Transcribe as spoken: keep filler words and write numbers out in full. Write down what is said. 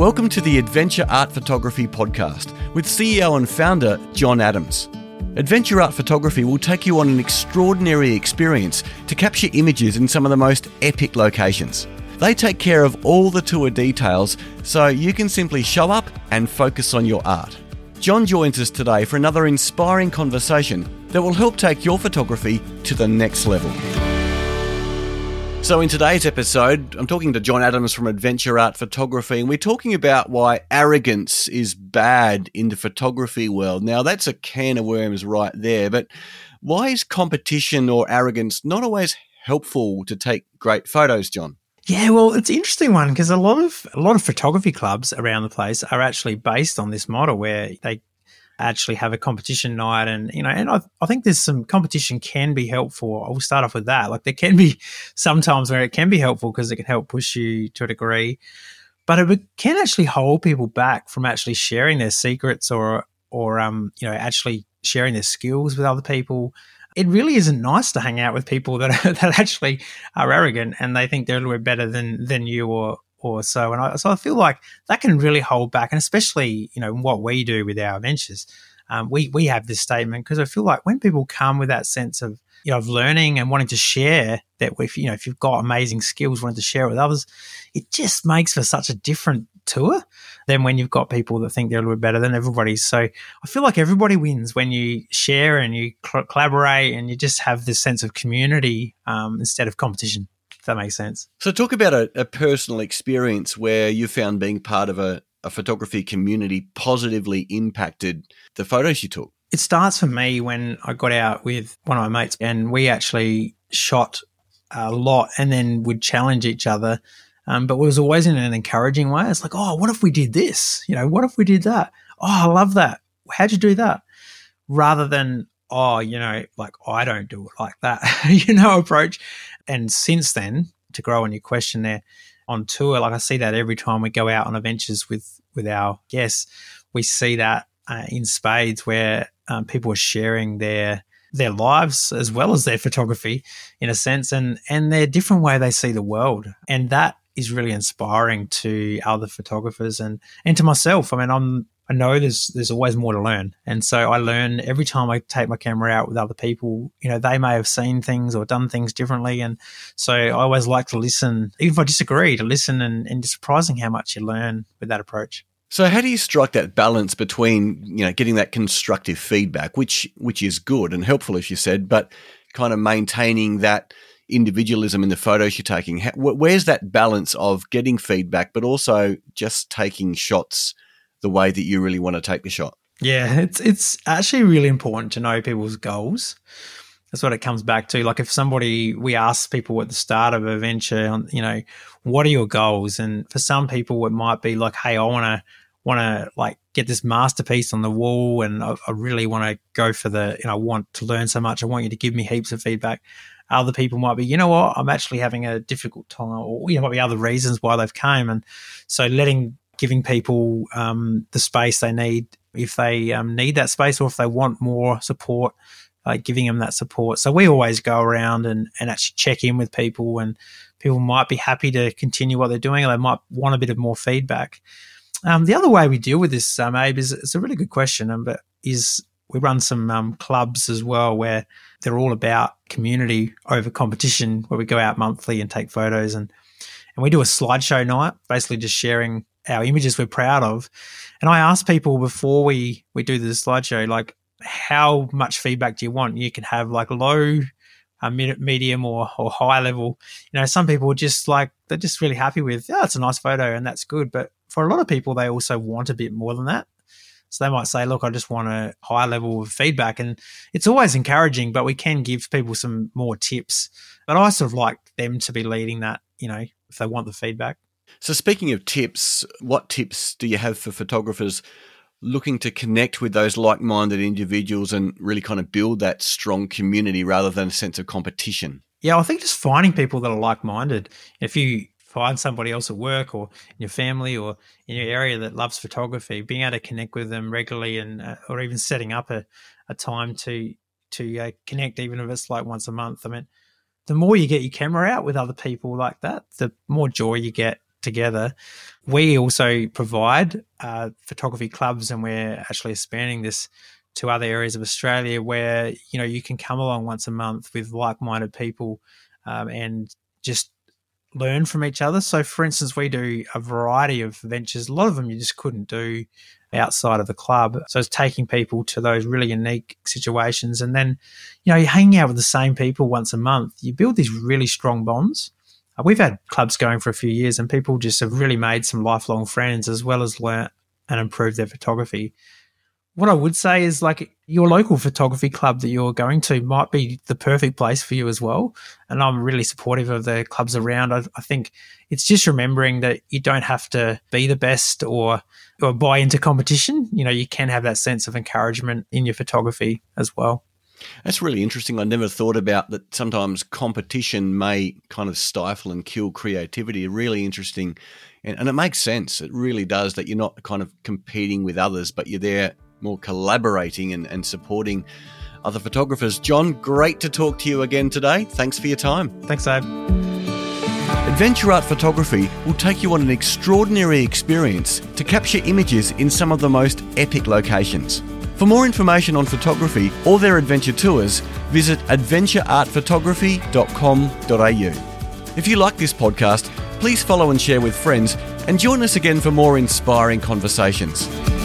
Welcome to the Adventure Art Photography Podcast with C E O and founder John Adams. Adventure Art Photography will take you on an extraordinary experience to capture images in some of the most epic locations. They take care of all the tour details so you can simply show up and focus on your art. John joins us today for another inspiring conversation that will help take your photography to the next level. So in today's episode, I'm talking to John Adams from Adventure Art Photography, and we're talking about why arrogance is bad in the photography world. Now, that's a can of worms right there, but why is competition or arrogance not always helpful to take great photos, John? Yeah, well, it's an interesting one because a lot of a lot of photography clubs around the place are actually based on this model where they actually have a competition night, and you know, and I, I think there's some competition can be helpful. I will start off with that. Like there can be sometimes where it can be helpful because it can help push you to a degree, but it can actually hold people back from actually sharing their secrets or or um you know actually sharing their skills with other people. It really isn't nice to hang out with people that are, that actually are arrogant and they think they're a little bit better than than you or or so. And I, so I feel like that can really hold back, and especially you know what we do with our ventures, um, we we have this statement because I feel like when people come with that sense of you know of learning and wanting to share that, if you know if you've got amazing skills, wanting to share it with others, it just makes for such a different tour than when you've got people that think they're a little bit better than everybody. So I feel like everybody wins when you share and you cl- collaborate and you just have this sense of community um, instead of competition, if that makes sense. So talk about a, a personal experience where you found being part of a, a photography community positively impacted the photos you took. It starts for me when I got out with one of my mates and we actually shot a lot and then would challenge each other. Um, but it was always in an encouraging way. It's like, oh, what if we did this? You know, what if we did that? Oh, I love that. How'd you do that? Rather than, oh, you know, like, oh, I don't do it like that, you know, approach. And since then, to grow on your question there, on tour, like I see that every time we go out on adventures with, with our guests, we see that uh, in spades where um, people are sharing their their lives as well as their photography in a sense, and, and their different way they see the world. And that is really inspiring to other photographers and, and to myself. I mean, I'm, I know there's, there's always more to learn. And so I learn every time I take my camera out with other people, you know, they may have seen things or done things differently. And so I always like to listen, even if I disagree, to listen, and, and it's surprising how much you learn with that approach. So how do you strike that balance between, you know, getting that constructive feedback, which which is good and helpful, as you said, but kind of maintaining that individualism in the photos you're taking? How, where's that balance of getting feedback, but also just taking shots the way that you really want to take the shot? Yeah, it's it's actually really important to know people's goals. That's what it comes back to. Like if somebody, we ask people at the start of a venture, you know, what are your goals? And for some people, it might be like, hey, I want to want to like get this masterpiece on the wall, and I, I really want to go for the, you know, I want to learn so much. I want you to give me heaps of feedback. Other people might be, you know what, I'm actually having a difficult time, or you know, might be other reasons why they've came, and so letting giving people um, the space they need if they um, need that space, or if they want more support. Like giving them that support. So we always go around and, and actually check in with people, and people might be happy to continue what they're doing, or they might want a bit of more feedback. Um, the other way we deal with this, um, Abe, is it's a really good question, um, but is we run some um, clubs as well where they're all about community over competition, where we go out monthly and take photos, and, and we do a slideshow night, basically just sharing our images we're proud of. And I ask people before we, we do the slideshow, like, how much feedback do you want? You can have like low, uh, medium, or, or high level. You know, some people are just like, they're just really happy with, yeah, it's a nice photo and that's good. But for a lot of people, they also want a bit more than that. So they might say, look, I just want a high level of feedback. And it's always encouraging, but we can give people some more tips. But I sort of like them to be leading that, you know, if they want the feedback. So speaking of tips, what tips do you have for photographers looking to connect with those like-minded individuals and really kind of build that strong community rather than a sense of competition? Yeah, I think just finding people that are like-minded. If you find somebody else at work or in your family or in your area that loves photography, being able to connect with them regularly, and uh, or even setting up a, a time to to uh, connect, even if it's like once a month. I mean, the more you get your camera out with other people like that, the more joy you get together. We also provide uh, photography clubs, and we're actually expanding this to other areas of Australia where, you know, you can come along once a month with like-minded people um, and just learn from each other. So, for instance, we do a variety of ventures. A lot of them you just couldn't do outside of the club. So it's taking people to those really unique situations. And then, you know, you're hanging out with the same people once a month. You build these really strong bonds. Uh, we've had clubs going for a few years and people just have really made some lifelong friends as well as learn and improve their photography. What I would say is, like, your local photography club that you're going to might be the perfect place for you as well. And I'm really supportive of the clubs around. I, I think it's just remembering that you don't have to be the best or or buy into competition. You know, you can have that sense of encouragement in your photography as well. That's really interesting. I never thought about that. Sometimes competition may kind of stifle and kill creativity. Really interesting. And, and it makes sense. It really does, that you're not kind of competing with others, but you're there more collaborating and, and supporting other photographers. John, great to talk to you again today. Thanks for your time. Thanks, Abe. Adventure Art Photography will take you on an extraordinary experience to capture images in some of the most epic locations. For more information on photography or their adventure tours, visit adventure art photography dot com dot a u. If you like this podcast, please follow and share with friends, and join us again for more inspiring conversations.